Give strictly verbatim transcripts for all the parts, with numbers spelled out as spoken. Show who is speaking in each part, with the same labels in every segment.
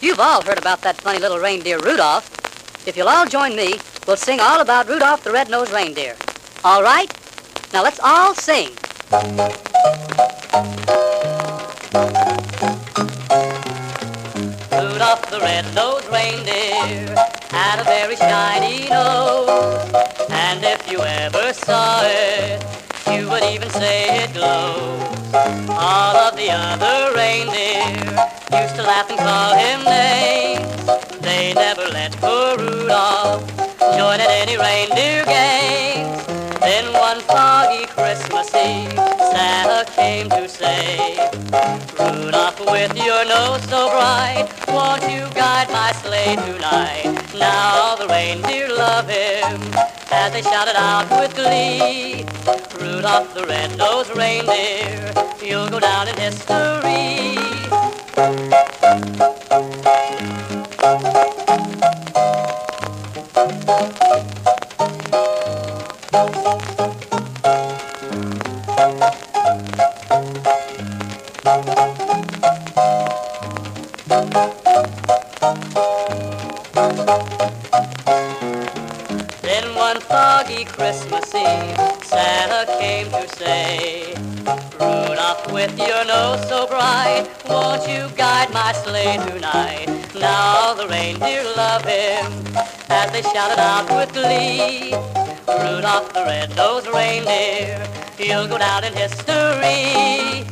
Speaker 1: You've all heard about that funny little reindeer, Rudolph. If you'll all join me, we'll sing all about Rudolph the Red-Nosed Reindeer. All right? Now let's all sing. Rudolph the red-nosed reindeer had a very shiny nose, and if you ever saw it, you would even say it glows. All of the other reindeer used to laugh and call him names. They never let poor Rudolph join in any reindeer games. Then one foggy Christmas Eve, Santa came to say, Rudolph, with your nose so bright, won't you guide my sleigh tonight? Now all the reindeer love him as they shouted out with glee. Rudolph the red-nosed reindeer, you'll go down in history. Then one foggy Christmas Eve, Santa came to say, Rudolph, with your nose so bright, won't you guide my sleigh tonight? Now all the reindeer love him as they shouted out with glee. Rudolph the red-nosed reindeer, you'll go down in history.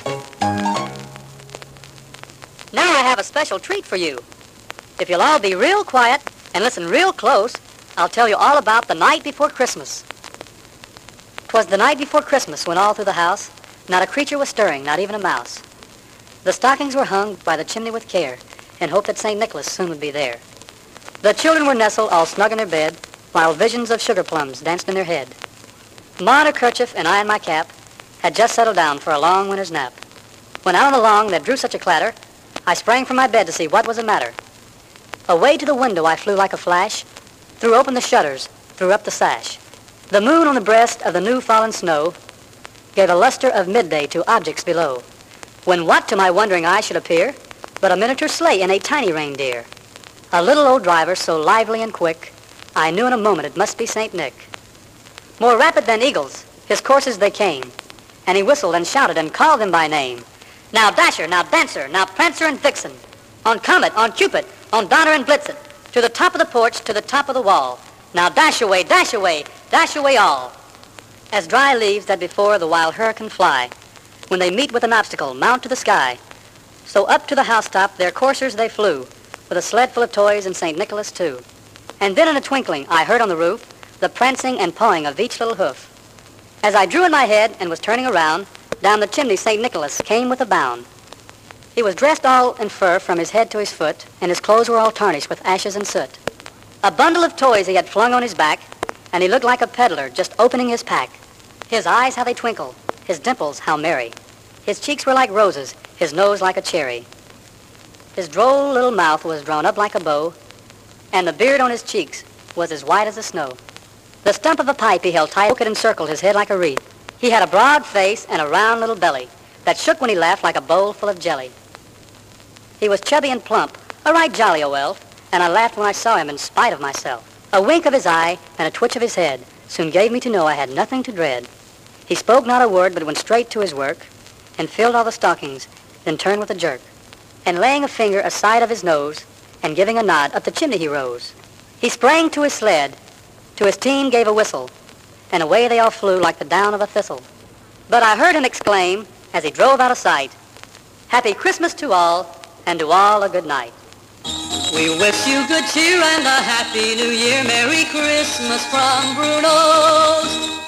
Speaker 1: Now I have a special treat for you. If you'll all be real quiet and listen real close, I'll tell you all about the night before Christmas. 'Twas the night before Christmas when all through the house not a creature was stirring, not even a mouse. The stockings were hung by the chimney with care in hope that Saint Nicholas soon would be there. The children were nestled all snug in their bed while visions of sugar plums danced in their head. Ma in her kerchief and I in my cap had just settled down for a long winter's nap. When out on the lawn that drew such a clatter, I sprang from my bed to see what was the matter. Away to the window I flew like a flash, threw open the shutters, threw up the sash. The moon on the breast of the new fallen snow gave a luster of midday to objects below, when what to my wondering eye should appear but a miniature sleigh and a tiny reindeer. A little old driver so lively and quick, I knew in a moment it must be Saint Nick. More rapid than eagles, his coursers they came, and he whistled and shouted and called them by name. Now Dasher, now Dancer, now Prancer and Vixen, on Comet, on Cupid, on Donner and Blitzen, to the top of the porch, to the top of the wall. Now dash away, dash away, dash away all. As dry leaves that before the wild hurricane fly, when they meet with an obstacle, mount to the sky, so up to the housetop their coursers they flew, with a sled full of toys and Saint Nicholas too. And then in a twinkling I heard on the roof the prancing and pawing of each little hoof. As I drew in my head and was turning around, down the chimney Saint Nicholas came with a bound. He was dressed all in fur from his head to his foot, and his clothes were all tarnished with ashes and soot. A bundle of toys he had flung on his back, and he looked like a peddler just opening his pack. His eyes, how they twinkled, his dimples, how merry. His cheeks were like roses, his nose like a cherry. His droll little mouth was drawn up like a bow, and the beard on his cheeks was as white as the snow. The stump of a pipe he held tight and encircled his head like a wreath. He had a broad face and a round little belly that shook when he laughed like a bowl full of jelly. He was chubby and plump, a right jolly old elf, and I laughed when I saw him in spite of myself. A wink of his eye and a twitch of his head soon gave me to know I had nothing to dread. He spoke not a word, but went straight to his work and filled all the stockings, then turned with a jerk. And laying a finger aside of his nose and giving a nod, up the chimney he rose. He sprang to his sled, to his team gave a whistle, and away they all flew like the down of a thistle. But I heard him exclaim as he drove out of sight, Happy Christmas to all, and to all a good night. We wish you good cheer and a happy new year. Merry Christmas from Bruno's.